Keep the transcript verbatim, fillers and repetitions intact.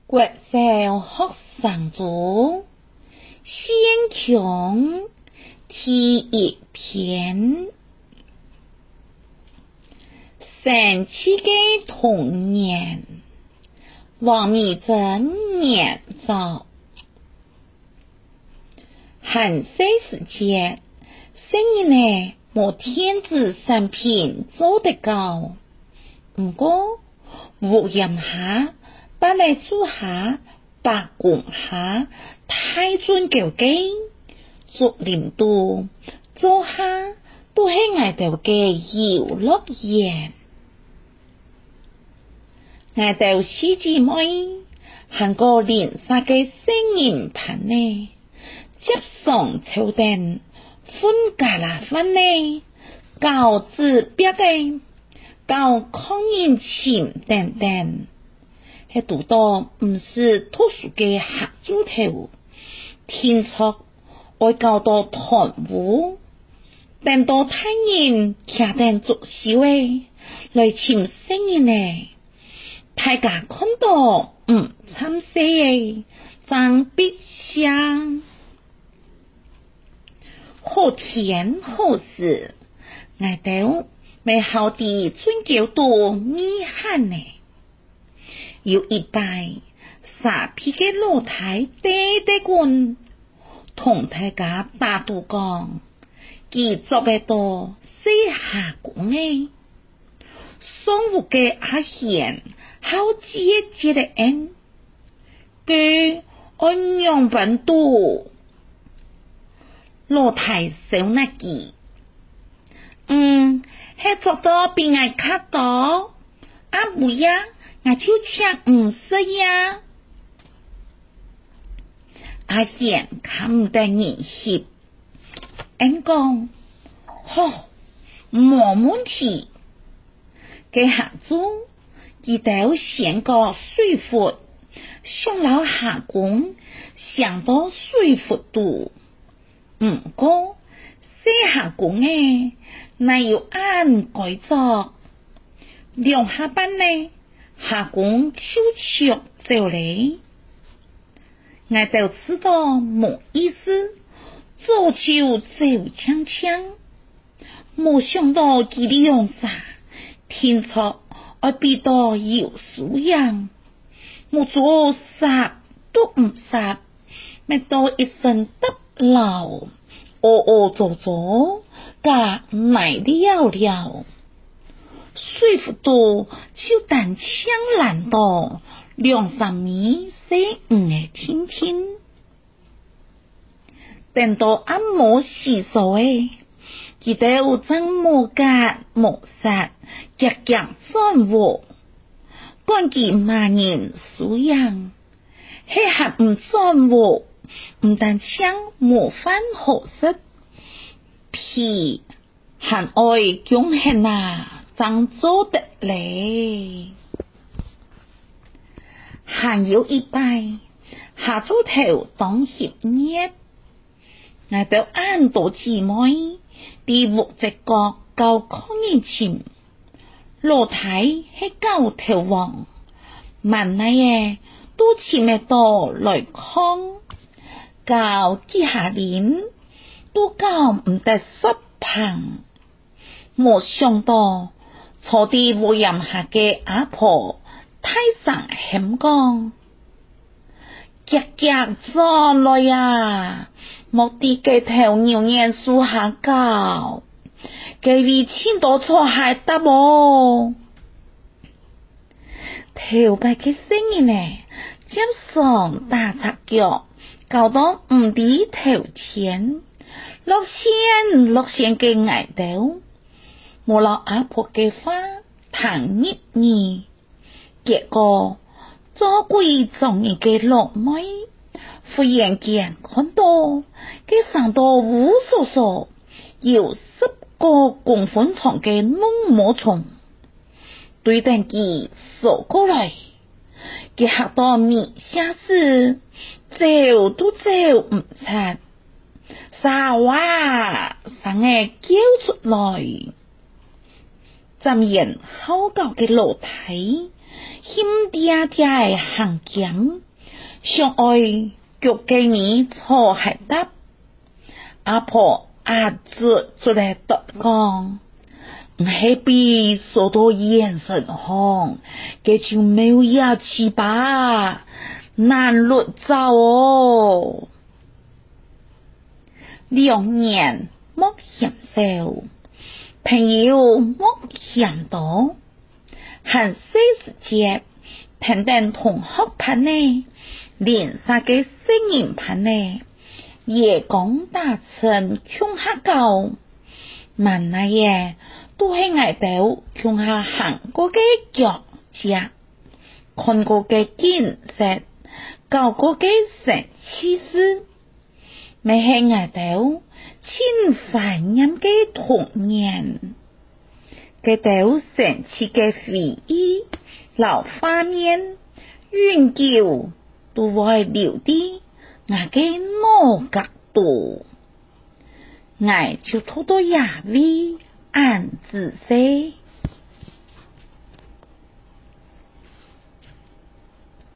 国小學生組先強第一篇，神奇嘅童年，王米真年造。寒舍時節，聖人呢冇天子產品做得到，不過屋檐下、百里樹下、白宮下、太尊橋基、竹林度、做下都係我哋嘅遊樂園。我哋四姊妹行過連殺嘅聖人棚呢，接上朝廷分家啦分呢，教子別嘅教抗人情等等，係讀到唔是讀書嘅合租頭，天錯愛教到團戶，等到太人徛定做事誒，來請聖人呢，大家看到唔參寫誒，爭筆相。好天好事，我哋咪好啲尊叫到咪喊呢。有一擺，傻皮嘅老太爹爹棍，同大家打賭講，佢做嘅多四下工誒，雙屋嘅阿賢好節節嘅恩，佢安樣本度。老太小那記，嗯，係做到比我較多，啊唔呀，我就請唔識呀。阿賢看唔得人翕，俺講，好，冇問題。佢下晝，佢都先個水壺，上樓下工，想到水壺度。唔過，四下工誒，乃要按改作，兩下班呢，下工悄悄走嚟，我就知道冇意思，做就走槍槍，冇想到佢哋用啥，聽錯我比到有素養，冇做啥都唔啥，咪到一身得老。哦哦做做，甲來了了，水壺度就但槍爛到兩三米四五嘅天天，等到阿冇洗手誒，佢哋真冇甲冇殺，夾夾轉喎，關佢萬人素養，係合唔轉喎。唔但槍冇翻好食，皮還愛強恨啊，真做得嚟。還有一擺，下晝頭當十月，我就按到姊妹啲木隻角教抗人情，老太係教頭王，萬乃嘅都前咪到來抗。教幾下年都教唔得十棚，冇想到坐啲屋檐下嘅阿婆太上險講，夾夾咗來呀，莫啲嘅頭牛年樹下教，佢位千多錯下得冇，頭擺嘅聲音呢，接上大隻腳。搞到唔抵頭前，落線落線嘅捱到，冇落阿婆嘅花彈熱熱，結果做鬼撞人嘅落妹，忽然間看到佢上到烏索索，有十個公分長嘅濃毛蟲，對等佢掃過來，佢嚇到面下死。走都走唔切，沙哇生嘅叫出來，浸人好教嘅老太心嗲嗲的行径，想爱脚给你错海搭。阿婆阿叔出来答讲，唔系比所多眼神红，佢就没有牙齿吧，难落走哦。两年莫嫌少，朋友莫嫌多，寒暑时节，平等同学班呢，连三个新人班呢，夜光大成穷下高，慢那嘢都系挨到穷下行过嘅脚家，看过嘅景色，搞过嘅神奇事。咪系挨到千怀念嘅童年，嘅到神奇嘅回忆，老画面，永久都會留啲我嘅腦殼度，我就偷偷也為暗自說。